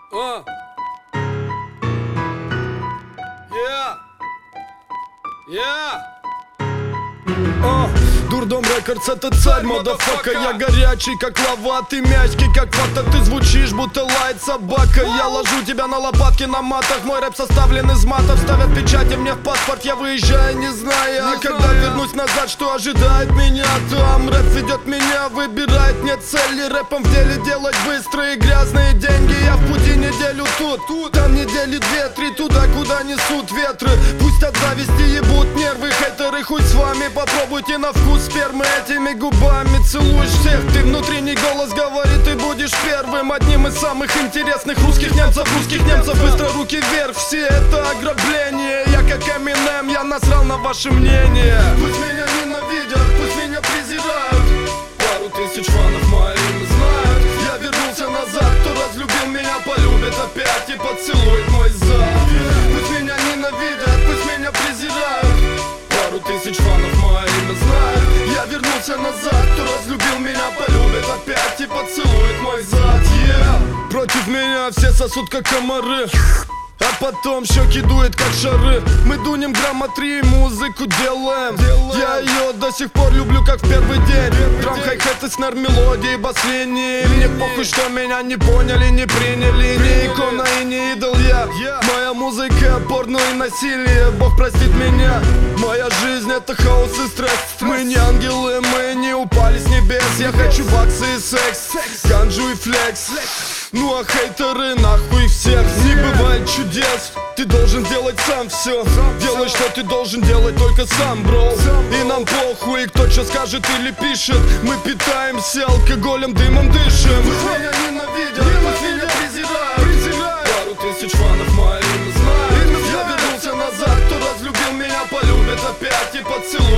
Дурдом Рекордс, это царь, мадафака. Я горячий, как лава, ты мягкий, как фата. Ты звучишь, будто лает собака. Я ложу тебя на лопатки на матах. Мой рэп составлен из матов. Ставят печати мне в паспорт, я выезжаю, не зная. Когда вернусь назад, что ожидает меня там? Рэп ведет меня, выбирает мне цели. Рэпом в деле делать быстрые грязные деньги. Я в пути неделю тут, там недели 2-3. Туда, куда несут ветры. Пусть от зависти ебут нервы хейтеры. Хуй с вами, попробуйте на вкус спермы. Этими губами целуешь всех. Ты внутренний голос говорит, ты будешь первым. Одним из самых интересных русских немцев. Быстро руки вверх, все это ограбление. Я как Эминем, я насрал на ваше мнение. Пусть меня ненавидят, пусть меня презирают. Пару тысяч фанов мои имя знают. Я вернулся назад, кто разлюбил меня, полюбит опять и поцелует мой зад. Пусть меня ненавидят, пусть меня презирают. Пару тысяч фанов мои имя знают. Я вернулся назад, кто разлюбил меня, полюбит опять и поцелует мой зад. Против меня все сосут как комары, а потом щеки дует как шары. Мы дунем грамма 3, музыку делаем. Я ее до сих пор люблю как в первый день. Драм, хай-хэты, снэр, мелодии, бас-линии. Мне похуй, что меня не поняли, не приняли. Не икона и не идол я. Моя музыка, порно и насилие. Бог простит меня. Моя жизнь это хаос и стресс. Мы не ангелы, мы не упали с небес. Я хочу баксы и секс, ганджу и флекс. Ну а хейтеры нахуй всех. Не бывает чудес, ты должен делать сам все. Делай, что ты должен делать только сам, бро. И нам похуй, кто что скажет или пишет. Мы питаемся алкоголем, дымом дышим. Пусть меня ненавидят, пусть меня презирают. Пару тысяч фанов мои имя знают. Я вернулся назад, кто разлюбил меня, полюбит опять и поцелует.